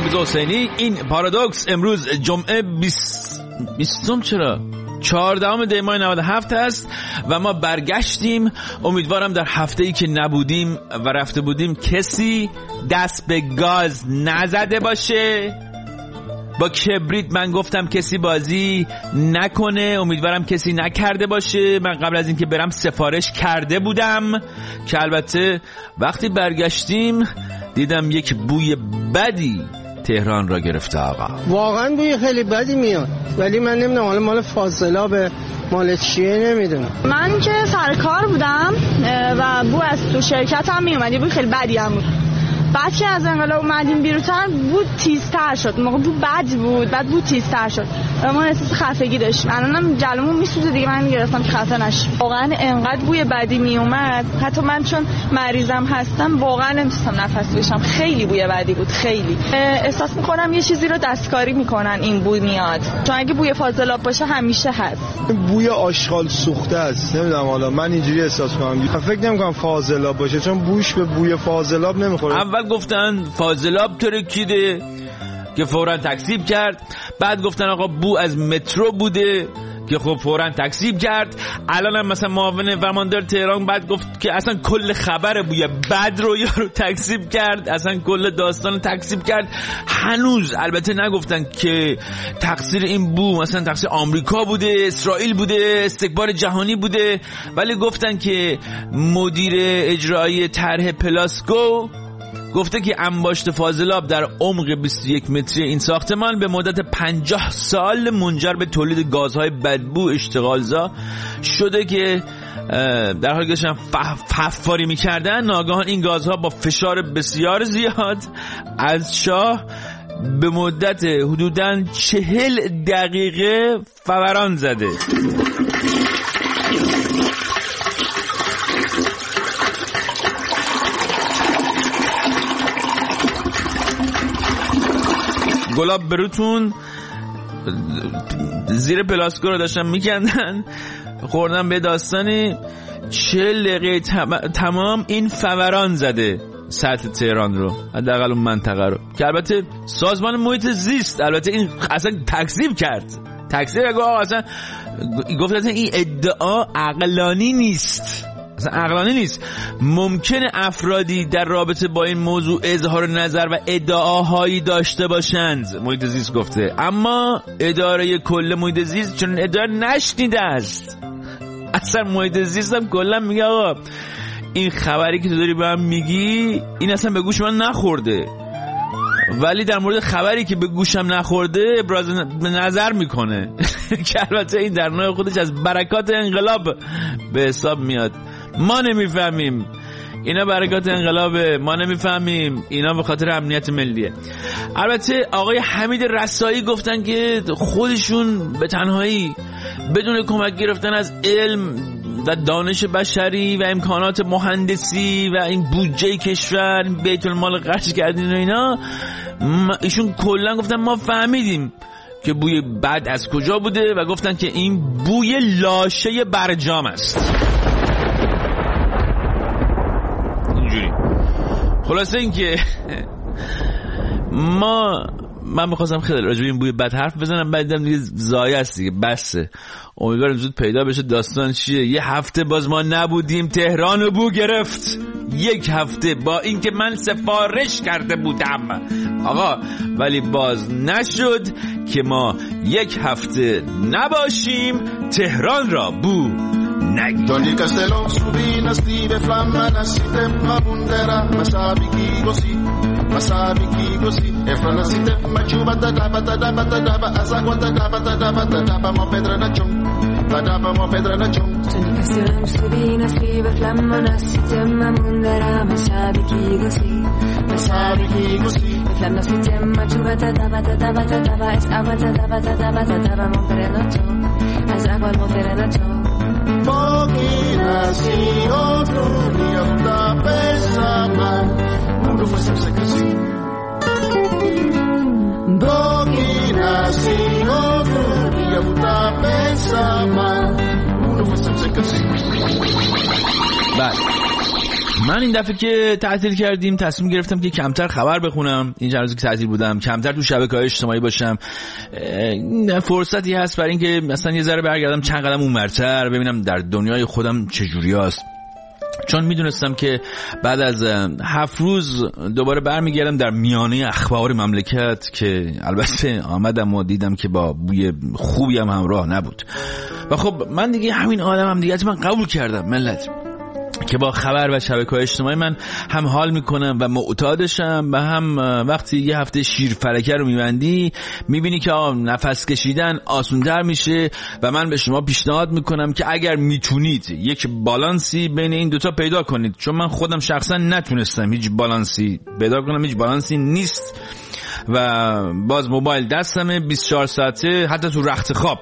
حافظ حسینی. این پارادوکس امروز جمعه 20 چرا 14 دی ماه 97 هست و ما برگشتیم. امیدوارم در هفته‌ای که نبودیم و رفته بودیم کسی دست به گاز نزده باشه. با کبریت من گفتم کسی بازی نکنه، امیدوارم کسی نکرده باشه. من قبل از اینکه برم سفارش کرده بودم که البته وقتی برگشتیم دیدم یک بوی بدی تهران را گرفته. آقا واقعا بوی خیلی بدی میاد، ولی من نمیدونم حالا مال فاضلاب مال چیه نمیدونم. من که سر کار بودم و بو از تو شرکت هم میومد، بوی خیلی بدی هم بود. بعد که از انقلاب اومدیم بیرون‌تر بود تیزتر شد. موقع بود بد بود، بعد بود تیزتر شد. ما احساس خفگی داشتیم. الانم جلومون میسوزه دیگه، من گرفتم که خفه نشم. واقعا انقدر بوی بدی میومد، حتی من چون مریضم هستم واقعا نمیتونستم نفس بکشم. خیلی بوی بدی بود، خیلی. احساس میکنم یه چیزی رو دستکاری میکنن این بوی میاد. چون اگه بوی فاضلاب باشه همیشه هست. بوی آشغال سوخته است. نمیدونم حالا من اینجوری احساس میکنم. فکر نمیکنم فاضلاب باشه چون بوش به بوی فاضلاب نمیخوره. اول گفتن فاضلاب ترکیده که فوراً تکذیب کرد، بعد گفتن آقا بو از مترو بوده که خب فوراً تکذیب کرد. الان هم مثلا معاون فرماندار تهران بعد گفت که اصلا کل خبر بوی بد رو یارو تکذیب کرد، اصلا کل داستان تکذیب کرد. هنوز البته نگفتن که تقصیر این بو مثلا تقصیر آمریکا بوده، اسرائیل بوده، استکبار جهانی بوده، ولی گفتن که مدیر اجرایی طرح پلاسکو گفته که انباشت فاضلاب در عمق 21 متری این ساختمان به مدت 50 سال منجر به تولید گازهای بدبو اشتغالزا شده که در حالی که داشتن حفاری میکردن ناگهان این گازها با فشار بسیار زیاد از شاه به مدت حدوداً 40 دقیقه فوران زده. گلاب بروتون زیر پلاسکو رو داشتن میکندن، خوردن به داستانی 40 دقیقه تمام این فوران زده سطح تهران رو، حداقل اون منطقه رو، که البته سازمان محیط زیست البته این اصلا تکذیب کرد. تکذیب اصلا گفت این ادعا عقلانی نیست، اصلا عقلانی نیست. ممکنه افرادی در رابطه با این موضوع اظهار نظر و ادعاهایی داشته باشند، محیط زیست گفته، اما اداره کل محیط زیست چون ادعا نشنیده است. اصلا محیط زیست هم کلا میگه آقا این خبری که تو داری به من میگی این اصلا به گوش من نخورده، ولی در مورد خبری که به گوشم نخورده ابراز نظر میکنه که البته این در نوع خودش از برکات انقلاب به حساب میاد. ما نمیفهمیم اینا برکات انقلابه، ما نمیفهمیم اینا به خاطر امنیت ملیه. البته آقای حمید رسایی گفتن که خودشون به تنهایی بدون کمک گرفتن از علم و دانش بشری و امکانات مهندسی و این بودجه کشور بیت المال خرج کردین و اینا، ایشون کلا گفتن ما فهمیدیم که بوی بد از کجا بوده و گفتن که این بوی لاشه برجام است. اینجوری خلاصه این که من میخواستم خیلی راجع به این بوی بد حرف بزنم، بعد دیدم دیگه ضایع است دیگه، بسه. امیدوارم زود پیدا بشه داستان چیه. یه هفته باز ما نبودیم، تهران رو بو گرفت. یک هفته با اینکه من سفارش کرده بودم آقا، ولی باز نشد که ما یک هفته نباشیم تهران را بو نگیم. Togli il castello, subì la stive, flamma, nascite, ma bunderà, ma sabi chi così, e fra nascite, ma ciuba, tadaba, asagua, tadaba, mo pedra na ciò, tadaba, mo pedra na ciò. Togli il castello, subì la stive, flamma, nascite, ma bunderà, ma sabi chi così, e fra nascite, ma ciuba, tadaba, es agua, tadaba, mo pedra na ciò, asagua, mo pedra na ciò. Pochina sì, otro dia da pensama, mundo foi sempre così. Pochina sì, otro dia da pensama, mundo foi sempre così. بله من این دفعه که تعطیل کردیم تصمیم گرفتم که کمتر خبر بخونم. این چند روزی که تعطیل بودم کمتر تو شبکه‌های اجتماعی باشم. فرصتی هست برای اینکه مثلا یه ذره برگردم چند قدم اونورتر ببینم در دنیای خودم چه جوریاست. چون میدونستم که بعد از 7 روز دوباره برمیگردم در میانه اخبار مملکت که البته آمدم و دیدم که با بوی خوبی هم همراه نبود. و خب من دیگه همین آدمم دیگه، من قبول کردم ملت که با خبر و شبکه‌های اجتماعی من هم حال میکنم و معتادشم و هم وقتی یه هفته شیر فلکه رو میبندی میبینی که نفس کشیدن آسان‌تر میشه. و من به شما پیشنهاد میکنم که اگر میتونید یک بالانسی بین این دوتا پیدا کنید، چون من خودم شخصا نتونستم هیچ بالانسی پیدا کنم، هیچ بالانسی نیست و باز موبایل دستمه 24 ساعته حتی تو رخت خواب.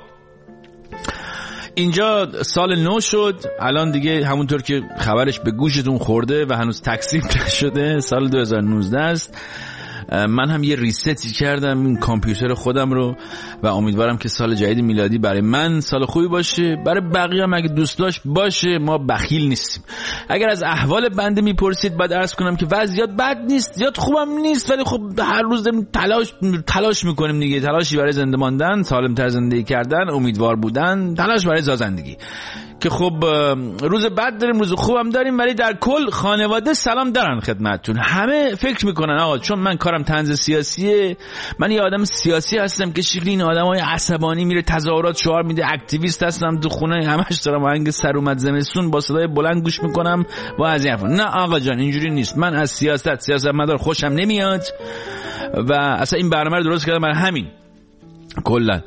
اینجا سال نو شد، الان دیگه همونطور که خبرش به گوشتون خورده و هنوز تکذیب نشده سال 2019 است. من هم یه ریستی کردم این کامپیوتر خودم رو و امیدوارم که سال جدید میلادی برای من سال خوبی باشه، برای بقیه هم اگه دوست داشت باشه. ما بخیل نیستیم. اگر از احوال بنده میپرسید باید عرض کنم که وضعیت بد نیست، زیاد خوبم نیست، ولی خب هر روز داریم تلاش میکنیم دیگه. تلاشی برای زنده ماندن، سالم‌تر زندگی کردن، امیدوار بودن، تلاش برای زندگی. که خب روز بد داریم، روز خوبم داریم، ولی در کل خانواده سلام دارن خدمتتون. همه فکر میکنن آقا چون من کارم طنز سیاسیه، من یه آدم سیاسی هستم که شکلی این آدمای عصبانی میره تظاهرات شعار میده، اکتیویست هستم تو خونه همش دارم آهنگ سر اومد زمستون با صدای بلند گوش میکنم و از این حرفا. نه آقا جان اینجوری نیست. من از سیاستمدار خوشم نمیاد و اصلا این برنامه رو درست کردم برای همین کلا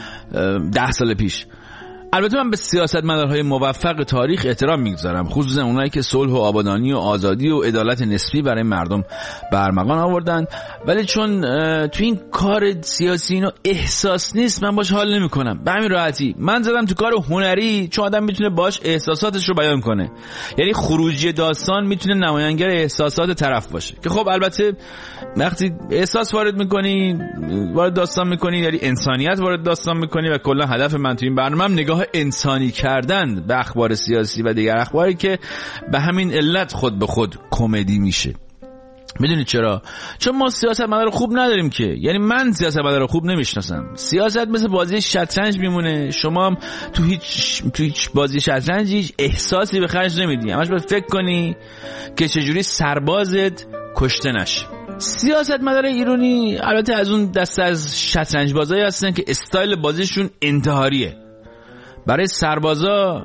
10 سال پیش. البته من به سیاستمدارهای موفق تاریخ احترام میگذارم، خصوصا اونایی که صلح و آبادانی و آزادی و عدالت نسبی برای مردم برمغان آوردن، ولی چون تو این کار سیاسی اینو احساس نیست من باش حال نمیکنم. به همین راحتی من زدم تو کار هنری، چون آدم میتونه باش احساساتش رو بیان کنه. یعنی خروجی داستان میتونه نمایانگر احساسات طرف باشه که خب البته وقتی احساس وارد میکنی، وارد داستان میکنی، یعنی انسانیت وارد داستان میکنی و کلا هدف من تو این برنامه نگاه انسانی کردن به اخبار سیاسی و دیگر اخباری که به همین علت خود به خود کمدی میشه. میدونید چرا؟ چون ما سیاستمدار خوب نداریم که. یعنی من سیاستمدار خوب نمیشناسم. سیاست مثل بازی شطرنج میمونه. شما هم تو هیچ بازی شطرنج هیچ احساسی به خرج نمیدی. همش باید فکر کنی که چجوری سربازت کشته نشه. سیاستمدار ایرانی البته از اون دست از شطرنج بازایی هستن که استایل بازیشون انتحاریه. برای سربازا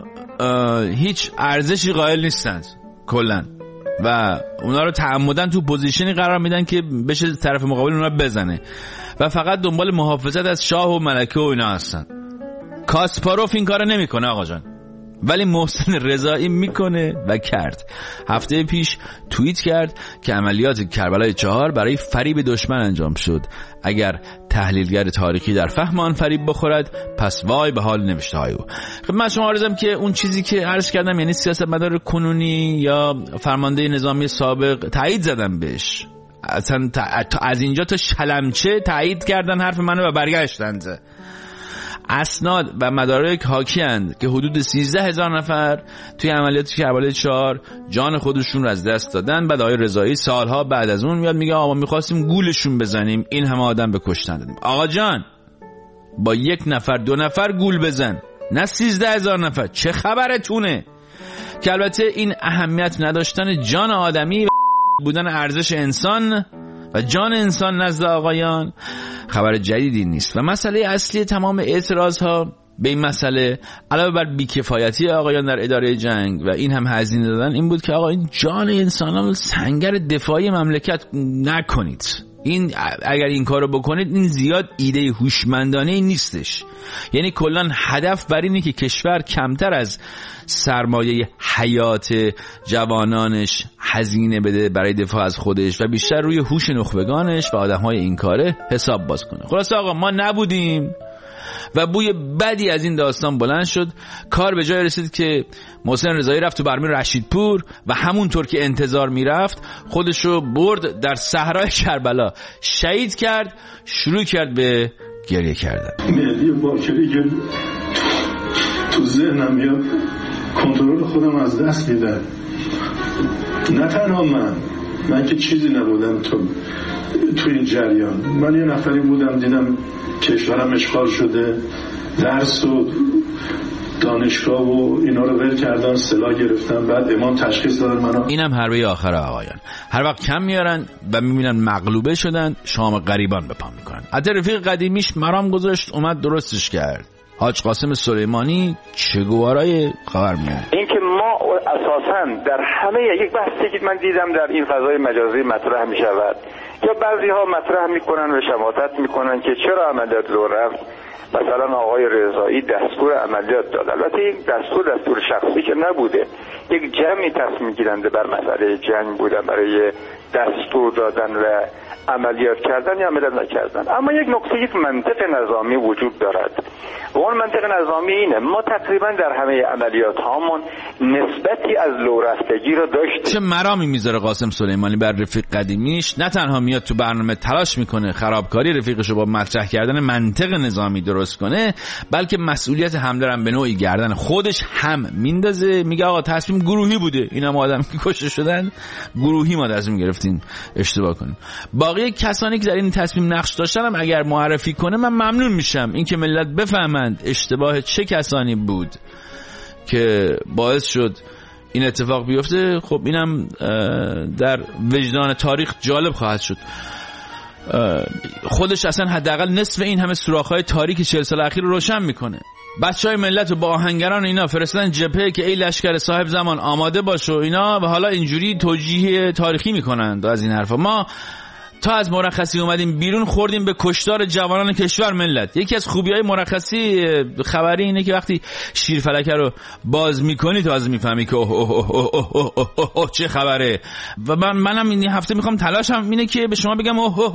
هیچ ارزشی قائل نیستند کلا و اونا رو تعمدن تو پوزیشنی قرار میدن که بشه طرف مقابل اونا بزنه و فقط دنبال محافظت از شاه و ملکه و اینا هستن. کاسپاروف این کارو نمیکنه آقا جان، ولی محسن رضایی میکنه و کرد. هفته پیش توییت کرد که عملیات کربلای 4 برای فریب دشمن انجام شد. اگر تحلیلگر تاریخی در فهم آن فریب بخورد پس وای به حال نوشته های او. خب من شما عرضم که اون چیزی که عرض کردم، یعنی سیاستمدار کنونی یا فرمانده نظامی سابق تایید زدم بهش، اصلا از اینجا تا شلمچه تایید کردن حرف منو و برگشتند. اسناد و مدارک حاکی‌اند که حدود 13,000 نفر توی عملیات کربلای 4 جان خودشون رو از دست دادن. بعد آقای رضایی سالها بعد از اون میاد میگه آقا می‌خواستیم گولشون بزنیم، این همه آدم به کشتن دادیم. آقا جان با 1 نفر 2 نفر گول بزن، نه 13,000 نفر. چه خبرتونه؟ که البته این اهمیت نداشتن جان آدمی و بودن ارزش انسان و جان انسان نزد آقایان خبر جدیدی نیست و مسئله اصلی تمام اعتراض ها به این مسئله علاوه بر بیکفایتی آقایان در اداره جنگ و این هم هزینه دادن این بود که آقا این جان انسانان سنگر دفاعی مملکت نکنید. این اگر این کارو بکنید این زیاد ایده هوشمندانه نیستش. یعنی کلا هدف بر اینه که کشور کمتر از سرمایه حیات جوانانش هزینه بده برای دفاع از خودش و بیشتر روی هوش نخبگانش و آدمهای این کاره حساب باز کنه. خلاص آقا ما نبودیم و بوی بدی از این داستان بلند شد. کار به جای رسید که محسن رضایی رفت تو برمی رشیدپور و همونطور که انتظار میرفت خودشو برد در صحرای کربلا، شهید کرد، شروع کرد به گریه کردن. مهدی باکری که تو ذهنم میاد کنترل خودم از دست میدم. نه تنها من که چیزی نبودم تو این جریان. من یه نفری بودم دیدم کشورم اشغال شده، درس و دانشگاه و اینا رو ول کردن، سلاح گرفتن، بعد امام تشخیص دادن منو. اینم حربه آخر آقایان. هر وقت کم میارن و میبینن مغلوبه شدن، شام غریبان به پا میکنن. حتی رفیق قدیمیش مرام گذاشت، اومد درستش کرد. حاج قاسم سلیمانی چگوارای خبر میاد. این که ما اساساً در همه یک بحثی که من دیدم در این فضای مجازی مطرح میشود یا بعضی ها مطرح میکنن و شماتت میکنن که چرا عملیات رو رفت. مثلا آقای رضایی دستور عملیات داد. البته این دستور شخصی که نبوده، یک جمعی تصمیم گیرنده بر مسئله جنگ بودن برای دستور دادن و عملیات کردن یا عملیات نکردن. اما یک نکته، یک منطق نظامی وجود دارد و اون منطق نظامی اینه: ما تقریبا در همه عملیات هامون نسبتی از لو رفتگی رو داشتیم. چه مرامی میذاره قاسم سلیمانی بر رفیق قدیمیش؟ نه تنها میاد تو برنامه تلاش میکنه خرابکاری رفیقشو با مطرح کردن منطق نظامی درست کنه، بلکه مسئولیت حمله رو به نوعی گردن خودش هم میندازه. میگه آقا تصمیم گروهی بوده، اینا ما آدم که کشته شدن گروهی ما تصمیم گرفتیم اشتباه کنیم. باقی کسانی که در این تصمیم نقش داشتن هم اگر معرفی کنه من ممنون میشم، این که ملت بفهمند اشتباه چه کسانی بود که باعث شد این اتفاق بیفته. خب اینم در وجدان تاریخ جالب خواهد شد. خودش اصلا حداقل نصف این همه سوراخ‌های تاریک 40 سال اخیر رو روشن میکنه. بچهای ملت رو با آهنگران اینا فرستادن جبهه که ای لشکر صاحب زمان آماده باش و اینا، و حالا اینجوری توجیه تاریخی میکنن از این حرفا. ما تا از مرخصی اومدیم بیرون خوردیم به کشتار جوانان کشور ملت. یکی از خوبی‌های مرخصی خبری اینه که وقتی شیرفلکه رو باز میکنی تازه میفهمی که چه خبره. و منم این هفته میخوام تلاشم اینه که به شما بگم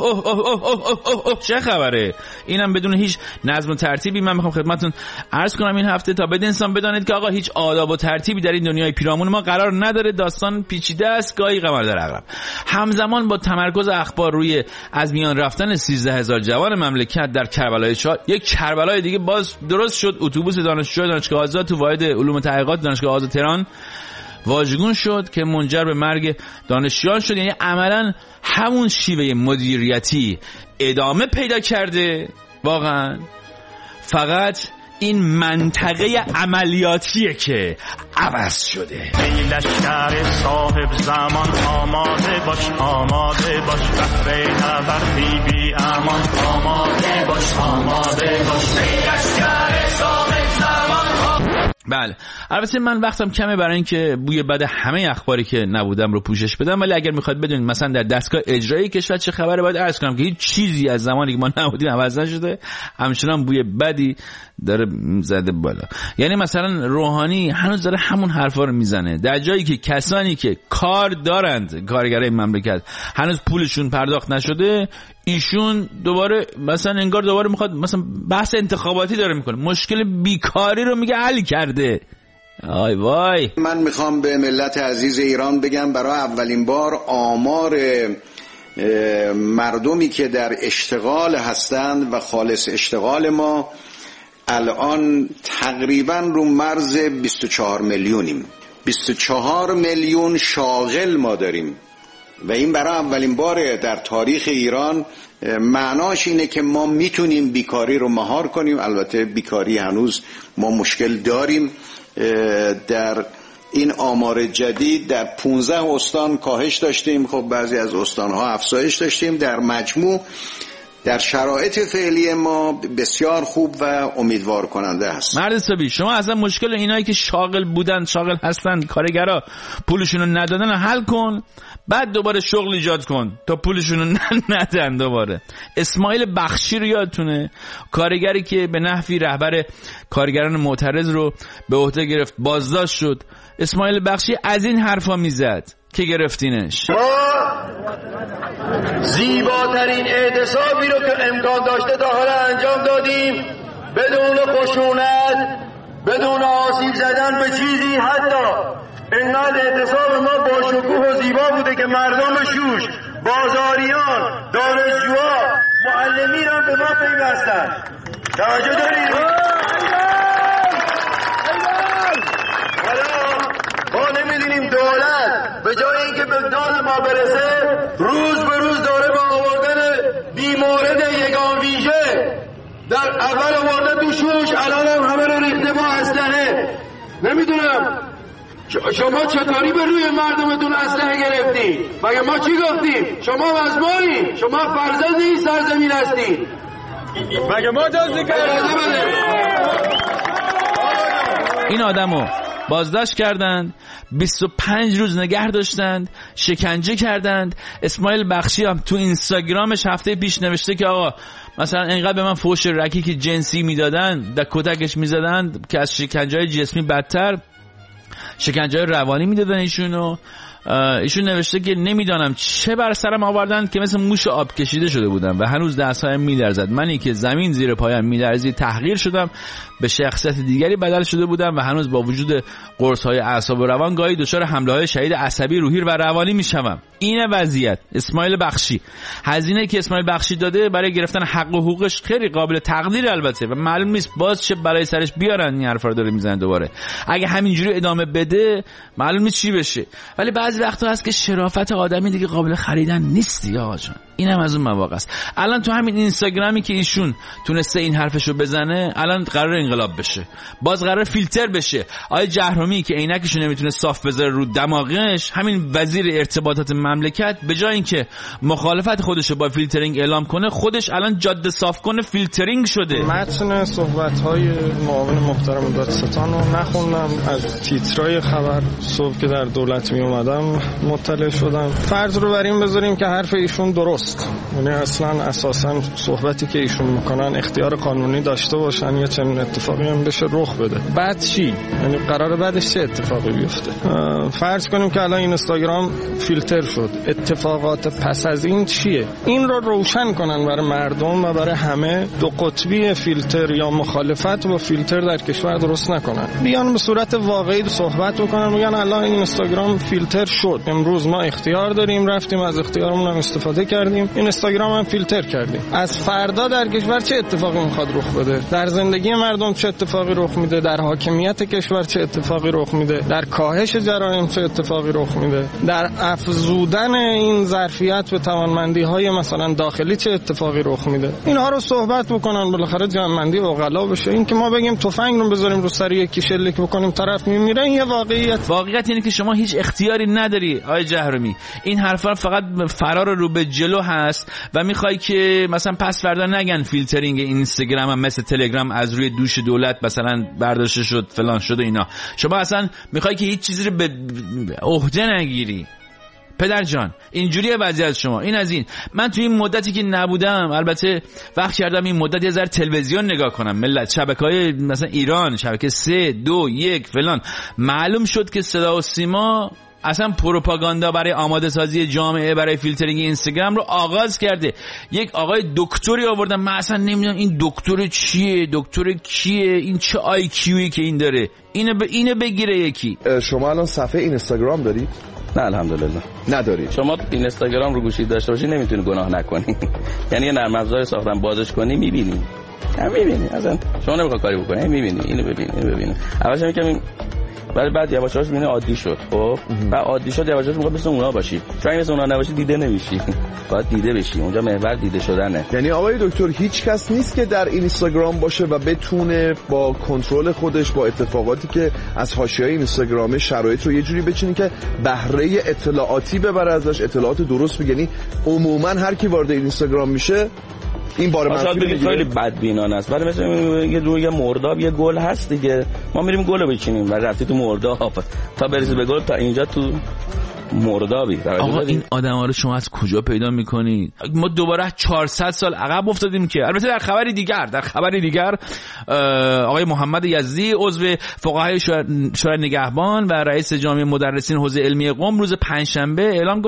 چه خبره. اینم بدون هیچ نظم و ترتیبی من میخوام خدمتتون عرض کنم این هفته، تا بده انسان بدانید که آقا هیچ آداب و ترتیبی در این دنیای پیرامون ما قرار نداره. داستان پیچیده است، گاهی قمر در عقرب. همزمان با تمرکز اخبار روی از میان رفتن 13000 جوان مملکت در کربلای 4، یک کربلای دیگه باز درست شد. اتوبوس دانشجوی دانشگاه آزاد تو واحد علوم تحقیقات دانشگاه آزاد تهران واژگون شد که منجر به مرگ دانشجویان شد. یعنی عملا همون شیوه مدیریتی ادامه پیدا کرده. واقعا فقط این منطقه عملیاتیه که عوض شده. ای لشکر صاحب زمان آماده باش، آماده باش، بحر نبردی بی امان، آماده باش، آماده باش، ای لشکر صاحب زمان. بله البته من وقتم کمه برای اینکه بوی بد همه اخباری که نبودم رو پوشش بدم، ولی اگر میخواد بدونید مثلا در دستگاه اجرایی کشور چه خبره، باید عرض کنم که هیچ چیزی از زمانی که ما نبودیم عوض نشده، همچنان بوی بدی داره زده بالا. یعنی مثلا روحانی هنوز داره همون حرفا رو میزنه، در جایی که کسانی که کار دارند، کارگرای مملکت، هنوز پولشون پرداخت نشده، ایشون دوباره مثلا انگار دوباره میخواد مثلا بحث انتخاباتی داره میکنه، مشکل بیکاری رو میگه حل کرده. آی وای. من میخوام به ملت عزیز ایران بگم برای اولین بار آمار مردمی که در اشتغال هستند و خالص اشتغال ما الان تقریبا رو مرز 24 میلیونیم. 24 میلیون شاغل ما داریم و این برای اولین باره در تاریخ ایران. معناش اینه که ما میتونیم بیکاری رو مهار کنیم. البته بیکاری هنوز ما مشکل داریم. در این آمار جدید در 15 استان کاهش داشتیم، خب بعضی از استانها افزایش داشتیم. در مجموع در شرایط فعلی ما بسیار خوب و امیدوار کننده است. مرد حسابی شما اصلا مشکل اینایی که شاغل بودن، شاغل هستن، کارگرا پولشون رو ندادن حل کن، بعد دوباره شغل ایجاد کن تا پولشون رو ندن دوباره. اسماعیل بخشی رو یادتونه؟ کارگری که به نحوی رهبر کارگران معترض رو به عهده گرفت، بازداشت شد. اسماعیل بخشی از این حرفا میزد که گرفتینش. زیباترین اعتصابی رو که امکان داشته تا حالا انجام دادیم، بدون خشونت، بدون آسیب زدن به چیزی. حتی اینقدر اعتصاب ما با شکوه و زیبا بوده که مردم شوش، بازاریان، دانشجوها، معلمین هم به ما پیوستن. توجه دارید؟ حالا ما می‌بینیم دولت به جای اینکه به داد ما برسه روز به روز داره با آوردن بیمورد یگان ویژه در اول آورده تو شوش، الان هم همه رو ریخته با اسلحه. نمیدونم شما چطوری به روی مردمتون اسلحه گرفتی؟ مگه ما چی گفتیم؟ شما مظلومی، شما فرزند این سرزمین هستی. مگه ما دزدی کردیم؟ این آدمو بازداشت کردند، 25 روز نگه داشتند، شکنجه کردند. اسماعیل بخشی هم تو اینستاگرامش هفته پیش نوشته که آقا مثلا اینقدر به من فحش رکیک جنسی میدادن، در کتکش میزدن که از شکنجه‌های جسمی بدتر شکنجه‌های روانی میدادن ایشونو. ایشون نوشته که نمیدانم چه بر سرم آوردن که مثل موش آب کشیده شده بودم و هنوز دستایم میلرزد. منی که زمین زیر پایم میلرزید تحقیر شدم، به شخصیت دیگری بدل شده بودم و هنوز با وجود قرص‌های اعصاب و روان گاهی دچار حمله‌های شدید عصبی، روحی و روانی میشوم. این وضعیت. اسماعیل بخشی. هزینه‌ای که اسماعیل بخشی داده برای گرفتن حق و حقوقش خیلی قابل تقدیر البته و معلوم نیست باز چه برای سرش بیارن. این حرفا رو داره میزنه دوباره. اگه همینجوری ادامه بده معلوم نیست چی بشه. ولی بعضی وقتا هست که شرافت آدمی دیگه قابل خریدن نیست آقا جان. اینم از اون مواقع است. الان تو همین اینستاگرامی که ایشون تونسته این حرفشو بزنه، الان قرار انقلاب بشه، باز قرار فیلتر بشه. آقای جهرومی که عینکشو نمیتونه صاف بذاره رو دماغش، همین وزیر ارتباطات مملکت، به جای اینکه مخالفت خودشو با فیلترینگ اعلام کنه، خودش الان جاده صاف کنه فیلترینگ شده. متن صحبت‌های معاون محترم دادستان رو نخوندم، از تیترای خبر صبح که در دولت می اومدم مطلع شدم. فرض رو بر این بذاریم که حرف ایشون درست، یعنی اصلا اساسا صحبتی که ایشون میکنن اختیار قانونی داشته باشن یا چنین اتفاقی هم بشه رخ بده. بعد چی؟ یعنی قراره بعدش چه اتفاقی بیفته؟ فرض کنیم که الان اینستاگرام فیلتر شد، اتفاقات پس از این چیه؟ این رو روشن کنن برای مردم و برای همه. دو قطبی فیلتر یا مخالفت با فیلتر در کشور درست نکنن، بیان به صورت واقعی صحبت بکنن، میگن الان اینستاگرام فیلتر شد، امروز ما اختیار داریم، رفتیم از اختیارمون هم استفاده کردیم، اینستاگرام هم فیلتر کردیم. از فردا در کشور چه اتفاقی میخواد رخ بده؟ در زندگی مردم چه اتفاقی رخ میده؟ در حاکمیت کشور چه اتفاقی رخ میده؟ در کاهش جرایم چه اتفاقی رخ میده؟ در افزودن این ظرفیت به توانمندی‌های مثلا داخلی چه اتفاقی رخ میده؟ اینها رو صحبت بکنن، بالاخره جمع‌بندی عقلا بشه. این که ما بگیم تفنگ رو بذاریم رو سر یکی شلیک بکنیم طرف میمیره، این یه واقعیت اینه که شما هیچ اختیاری نداری آقای جهرومی. این حرفا فقط فرار رو به جلو هست و میخوای که مثلا پس فردا نگن فیلترینگ اینستاگرام هم مثل تلگرام از روی دوش دولت مثلا برداشته شد فلان شد و اینا. شما اصلا میخوای که هیچ چیزی رو به عهده نگیری. پدر جان اینجوریه وضعیت شما. این از این. من توی این مدتی که نبودم البته وقت کردم این مدت یه ذره تلویزیون نگاه کنم، ملت شبکه‌های مثلا ایران، شبکه 3 2 1 فلان، معلوم شد که صدا و سیما اصلا پروپاگاندا برای آماده سازی جامعه برای فیلترینگ اینستاگرام رو آغاز کرده. یک آقای دکتری آوردن، من اصلا نمیدونم این دکتر چیه، دکتر کیه، این چه آی کیویی که این داره، اینو بگیره یکی. شما الان صفحه اینستاگرام دارید؟ نه الحمدلله نداری. شما اینستاگرام رو گوشی داشته باشی نمیتونی گناه نکنی. یعنی یه نرم افزار ساختن بازش کنی میبینی، میبینی اصلا شما نمیخوای کاری بکنی، میبینی اینو ببینی. اولش میگم ولی بعد یواش یواش میبینی عادی شد. خب بعد عادی شد یواش یواش میگه مثل اونا باشی. چون مثل اونا نباشی دیده نمیشی. باید دیده بشی. اونجا محور دیده شدنه. یعنی آقای دکتر هیچ کس نیست که در اینستاگرام باشه و بتونه با کنترل خودش با اتفاقاتی که از حاشیه‌های اینستاگرام شرایط رو یه جوری بچینه که بهره اطلاعاتی ببره ازش، اطلاعات درست بگه. یعنی عموما هر کی وارد اینستاگرام میشه این بار منفی بگید خیلی بدبینانه است. ولی مثلا یه روی مرداب یه گل هست دیگه، ما میریم گل بچینیم و رفتی تو مرداب تا برسی به گل، تا اینجا تو مردابی. آقا این آدما رو شما از کجا پیدا میکنید؟ ما دوباره 400 سال عقب افتادیم. که البته در خبری دیگر آقای محمد یزدی عضو فقهای شورای نگهبان و رئیس جامعه مدرسین حوزه علمی قم روز پنجشنبه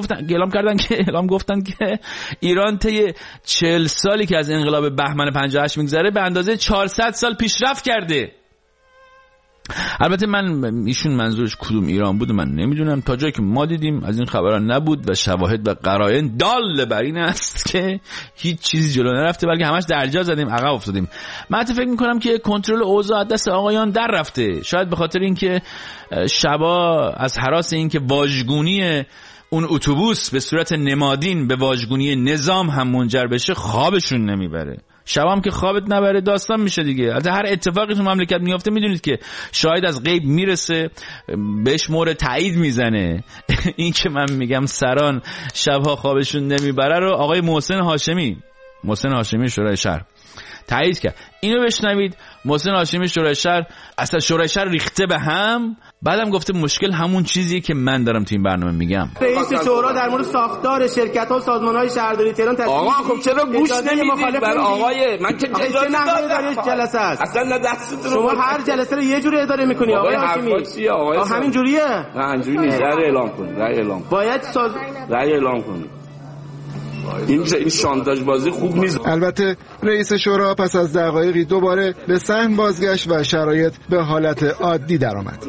اعلام گفتن که ایران طی 40 سالی که از انقلاب بهمن 58 میگذره به اندازه 400 سال پیشرفت کرده. البته من ایشون منظورش کدوم ایران بود من نمیدونم، تا جایی که ما دیدیم از این خبران نبود و شواهد و قرائن دال بر این است که هیچ چیزی جلو نرفته بلکه همش درجا زدیم عقب افتادیم. من حتی فکر میکنم که کنترل اوضاع از دست آقایان در رفته، شاید به خاطر اینکه شبا از هراس اینکه واژگونی اون اتوبوس به صورت نمادین به واژگونی نظام هم منجر بشه خوابشون نمیبره. شبام که خوابت نبره داستان میشه دیگه. از هر اتفاقی تو مملکت میافته میدونید که شاید از غیب میرسه بهش مورد تایید میزنه. این که من میگم سران شبها خوابشون نمیبره رو آقای محسن هاشمی شورای شهر تایید کرد. اینو بشنوید. محسن هاشمی شورای شهر اصلا شورای شهر ریخته به هم، بعدم گفته مشکل همون چیزیه که من دارم تو این برنامه میگم. رئیس شورا در مورد ساختار شرکت‌ها و سازمان‌های شهرداری تهران تصمیم آقا خب چرا گوش نمیدید بر آقای من که اداره جلسه است اصلا نه دستتون شما هر جلسه رو یه جوری اداره می‌کنی آقای هاشمی. همین جوریه؟ نه اینجوری نیست. رأی اعلام کن. باید رأی اعلام کنی. این شانتاژ بازی خوب نیست. البته رئیس شورا پس از دقایقی دوباره به صحن بازگشت و شرایط به حالت عادی درآمد.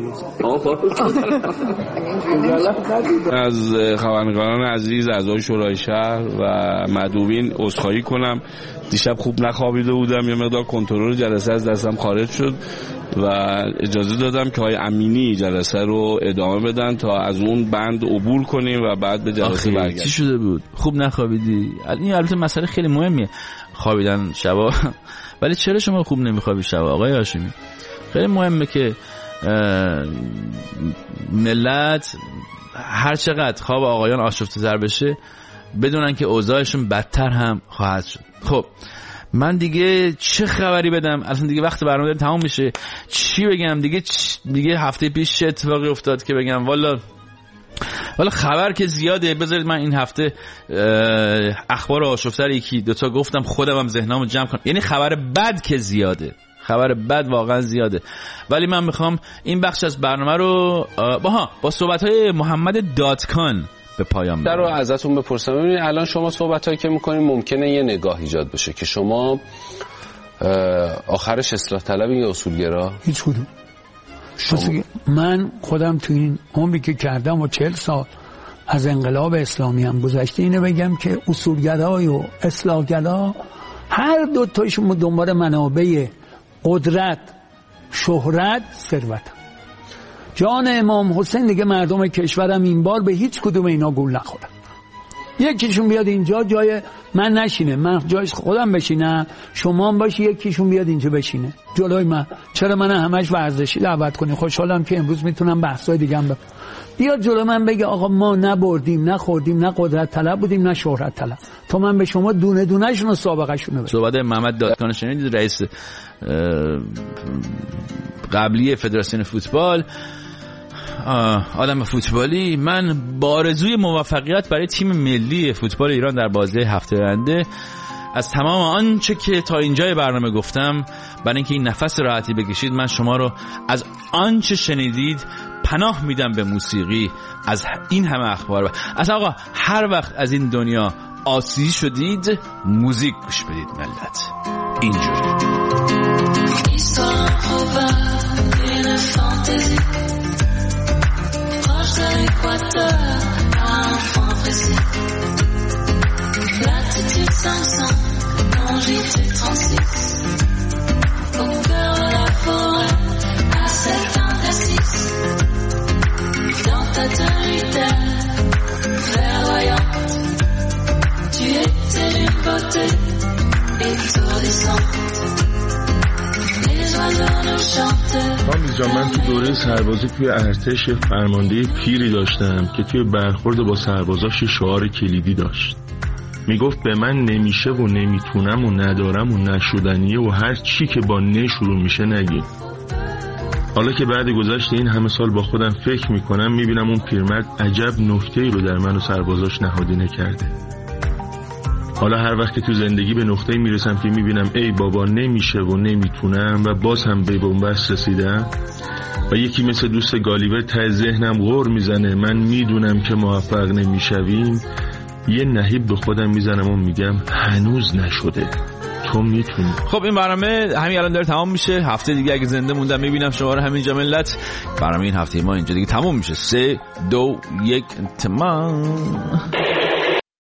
از خبرنگاران عزیز اعضای شورای شهر و مدعوین عذرخواهی کنم. دیشب خوب نخوابیده بودم، یه مقدار کنترل جلسه از دستم خارج شد و اجازه دادم که آقای امینی جلسه رو ادامه بدن تا از اون بند عبور کنیم و بعد به جلسه برگردیم. چی شده بود؟ خوب نخوابیدی؟ این البته مسئله خیلی مهمیه خوابیدن شبا. ولی چرا شما خوب نمیخوابی شبا آقای هاشمی؟ خیلی مهمه که ملت هر چقدر خواب آقایان آشفته تر بشه بدونن که اوضاعشون بدتر هم خواهد شد. خب من دیگه چه خبری بدم؟ اصلا دیگه وقت برنامه تمام میشه. چی بگم دیگه هفته پیش چه اتفاقی افتاد که بگم والا خبر که زیاده. بذارید من این هفته اخبار آشفتر یکی دوتا گفتم خودم هم ذهنامو جمع کنم. یعنی خبر بد که زیاده، خبر بد واقعا زیاده. ولی من میخوام این بخش از برنامه رو با صحبت‌های محمد دادکان به پایان در رو ازتون بپرسم. ببینید الان شما صحبتایی که میکنین ممکنه یه نگاه ایجاد بشه که شما آخرش اصلاح طلب یا اصولگرا؟ هیچ کدوم. من خودم تو این عمری که کردم و 40 سال از انقلاب اسلامی هم گذشته اینو بگم که اصولگرای و اصلاحگرا هر دو تاشون دنبال منابع قدرت، شهرت، ثروت. جان امام حسین دیگه مردم کشورم این بار به هیچ کدوم اینا گول نخورن. یکیشون بیاد اینجا جای من نشینه، من جای خودم بشینم، شما هم باشی یکیشون بیاد اینجا بشینه جلوی من. چرا من همش ورزشی دعوت کنی؟ خوشحالم که امروز میتونم بحثای دیگه هم بیاد جلو من بگه آقا ما نبردیم، نخوردیم، نه قدرت طلب بودیم، نه شهرت طلب. تو من به شما دونه دونه شون و سابقه شونه. صحبت محمد دادکان شنیدید، رئیس قبلی فدراسیون فوتبال، آدم فوتبالی. من با آرزوی موفقیت برای تیم ملی فوتبال ایران در بازی هفته آینده از تمام آنچه که تا اینجای برنامه گفتم، برای اینکه این نفس راحتی بکشید، من شما رو از آنچه شنیدید پناه میدم به موسیقی. از این همه اخبار از آقا هر وقت از این دنیا آسیب شدید موزیک گوش بدید ملت. اینجوری l'équateur, un enfant pressé. Latitude 500, longitude 36. Au cœur de la forêt, à 7 indécis. Dans ta tenue d'air verdoyante, tu étais d'une beauté étourdissante. من تو دوره سربازی توی ارتش فرمانده پیری داشتم که توی برخورد با سربازاش شعار کلیدی داشت. میگفت به من نمیشه و نمیتونم و ندارم و نشدنیه و هر چی که با نه شروع میشه نگید. حالا که بعد گذشت این همه سال با خودم فکر میکنم میبینم اون پیرمرد عجب نکته‌ای رو در من و سربازاش نهادینه کرده. حالا هر وقت که تو زندگی به نقطه‌ای میرسم که میبینم ای بابا نمیشه و نمیتونم و باز هم به بنبست رسیدم و یکی مثل دوست گالیور ته ذهنم غر میزنه من میدونم که موفق نمیشویم، یه نهیب به خودم میزنم و میگم هنوز نشده، تو میتونی. خب این برنامه همین الان داره تمام میشه. هفته دیگه اگه زنده موندم میبینم شما رو همینجا ملت. برنامه این هفته ما اینجا دیگه تمام میشه. 3 2 1 تمام.